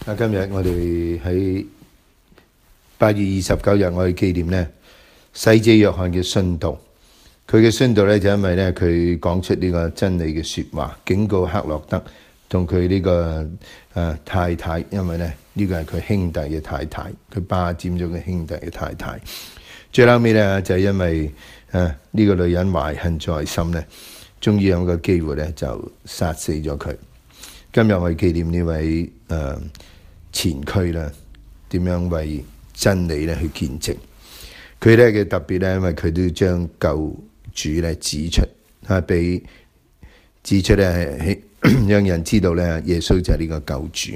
今日我哋喺8月29日，我哋紀念呢洗者約翰嘅殉道。佢嘅殉道呢，就因為呢佢講出呢個真理嘅說話，警告克洛德同佢呢個太太，因為呢呢個係佢兄弟嘅太太，佢霸佔咗佢兄弟嘅太太。最後尾呢，就係因為呢個女人懷恨在心呢，終於有個機會呢就殺死咗佢。今日我哋紀念呢位前驅啦，點樣為真理咧去見證？佢咧嘅特別咧，因為佢都要將救主咧指出，俾指出咧，讓人知道咧，耶穌就係呢個救主。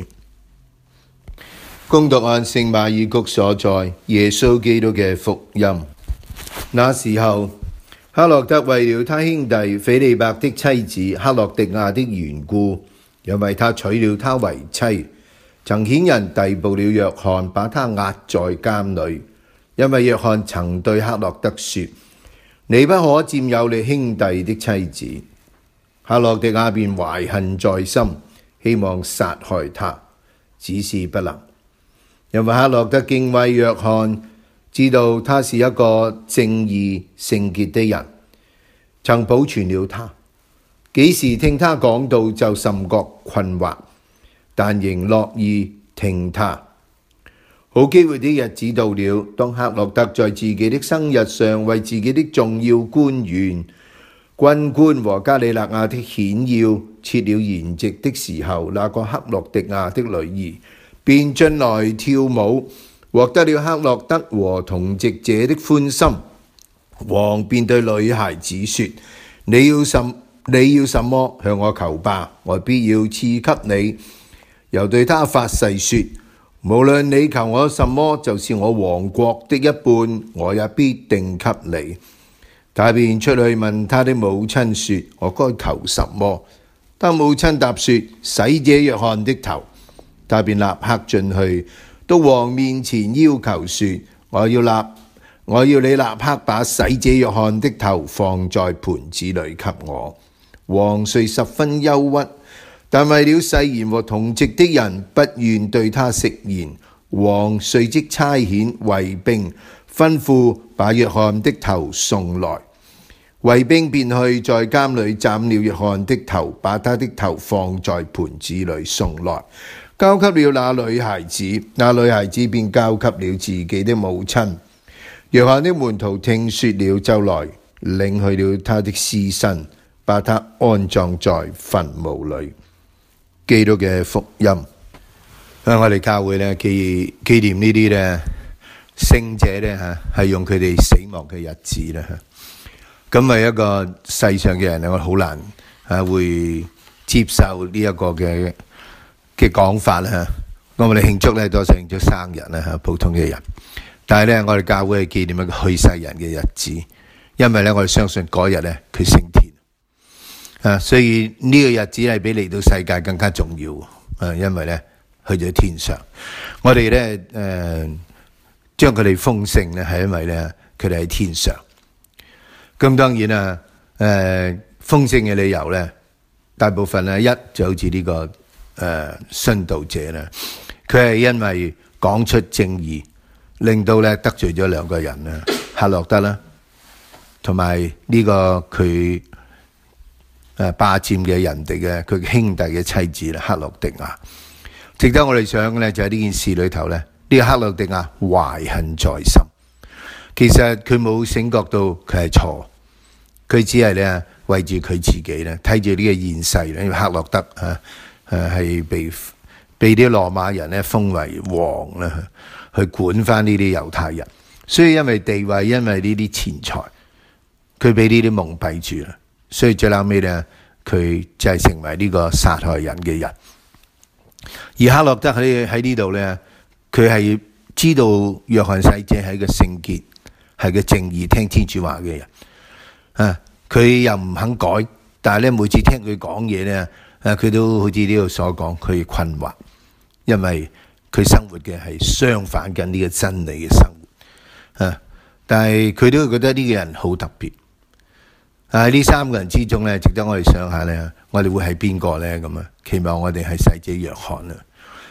恭讀按聖馬爾谷所載耶穌基督嘅福音。那時候，黑落德為了他兄弟斐理伯的妻子克洛狄亞的緣故，因為他娶了她為妻，曾遣人逮捕了約翰，把他押在監裏。因為約翰曾對克洛德說：你不可佔有你兄弟的妻子。克洛狄亞便懷恨在心，希望殺害他，只是不能。因為克洛德敬畏約翰，知道他是一個正義聖潔的人，曾保存了他。幾時聽他講道，就甚覺困惑，但仍樂意聽他。好機會的日子到了，當克洛德在自己的生日上為自己的重要官員、軍官和加里肋亞的顯要設了筵席的時候，那個克洛狄亞的女兒便進來跳舞，獲得了克洛德和同席者的歡心。王便對女孩子說：你要什麼，向我求吧，我必要賜給你。又對他發誓說：無論你求我什麼，就是我王國的一半，我也必定給你。他便出去問他的母親說：我該求什麼？他母親答說：洗者約翰的頭。他便立刻進去，到王面前要求說：我要你立刻把洗者約翰的頭放在盤子裏給我。王遂十分憂鬱，但為了誓言和同席的人不願對他食言，王遂即差遣衛兵吩咐把約翰的頭送來。衛兵便去在監裏斬了約翰的頭，把他的頭放在盤子裏送來，交給了那女孩子。那女孩子便交給了自己的母親。約翰的門徒聽說了，就來領去了他的屍身，把他安葬在墳墓裏。基督嘅福音。我哋教會咧紀念呢啲咧聖者咧係用佢哋死亡嘅日子咧咁係一個世上嘅人，我好難會接受呢一個嘅講法啦。我哋慶祝咧多數慶祝生日啦，普通嘅人。但係咧我哋教會係紀念一個去世人嘅日子，因為咧我哋相信嗰日咧佢升天。所以呢個日子係比嚟到世界更加重要。因為咧去咗天上，我哋咧將佢哋封聖咧係因為咧佢哋喺天上。咁當然啦，封聖嘅理由咧，大部分咧就好似呢個殉道者啦，佢係因為講出正義，令到咧得罪咗兩個人啦，克洛德啦，同埋呢個佢霸佔嘅人哋嘅佢兄弟嘅妻子啦，克洛狄亞。值得我哋想咧就喺呢件事裏頭咧，呢個克洛狄亞懷恨在心。其實佢冇醒覺到佢係錯，佢只係咧為住佢自己咧睇住呢個現世咧，因為克洛德係被啲羅馬人咧封為王啦，去管翻呢啲猶太人。所以因為地位，因為呢啲錢財，佢俾呢啲蒙蔽住啦。所以最後尾咧，佢就係成為呢個殺害人嘅人。而克洛德喺呢度咧，佢係知道約翰洗者係一個聖潔，係個正義聽天主話嘅人。佢又唔肯改，但係咧每次聽佢講嘢咧，佢都好似呢度所講，佢困惑，因為佢生活嘅係相反緊呢個真理嘅生活。但係佢都會覺得呢個人好特別。喺呢三個人之中咧，值得我哋想下咧，我哋會係邊個咧？咁期望我哋係洗者約翰啦。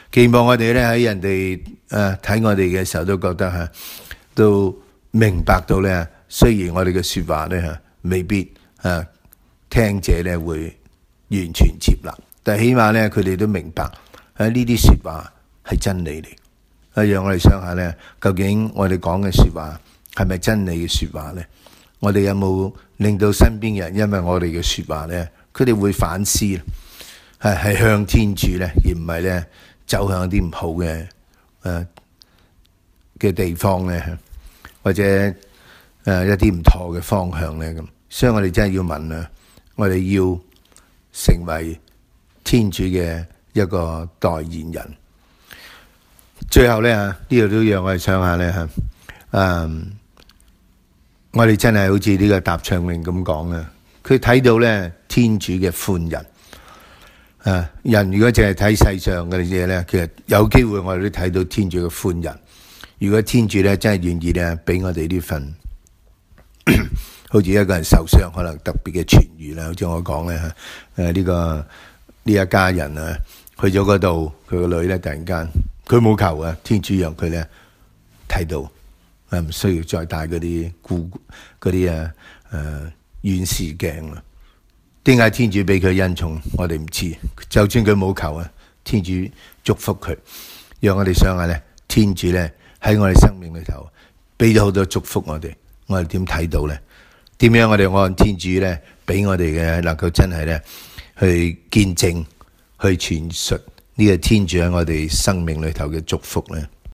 期望我哋咧喺人哋睇我哋嘅時候都覺得都明白到咧，雖然我哋嘅説話咧未必聽者咧會完全接納，但係起碼咧佢哋都明白呢啲説話係真理嚟。讓我哋想下咧，究竟我哋講嘅説話係咪真理嘅説話咧？我哋有冇令到身邊人因為我哋嘅説話咧，佢哋會反思，係向天主咧，而唔係咧走向啲唔好嘅地方咧，或者一啲唔妥嘅方向咧咁。所以我哋真係要問啊，我哋要成為天主嘅一個代言人。最後咧呢度都讓我哋想下咧我哋真係好似呢個答唱詠咁講啊，佢睇到咧天主嘅寬仁。人如果淨係睇世上嘅嘢咧，其實有機會我哋都睇到天主嘅寬仁。如果天主咧真係願意咧俾我哋呢份好似一個人受傷可能特別嘅痊愈啦，好似我講咧呢一家人去咗嗰度，佢個女咧突然間佢冇求天主讓佢咧睇到，唔需要再戴嗰啲遠視鏡啦。點解天主俾佢恩寵？我哋唔知。就算佢冇求天主祝福佢，讓我哋想下咧，天主咧喺我哋生命裏頭俾咗好多祝福我哋點睇到咧？點樣我哋按天主咧俾我哋嘅能夠真係咧去見證、去傳述呢個天主喺我哋生命裏頭嘅祝福咧？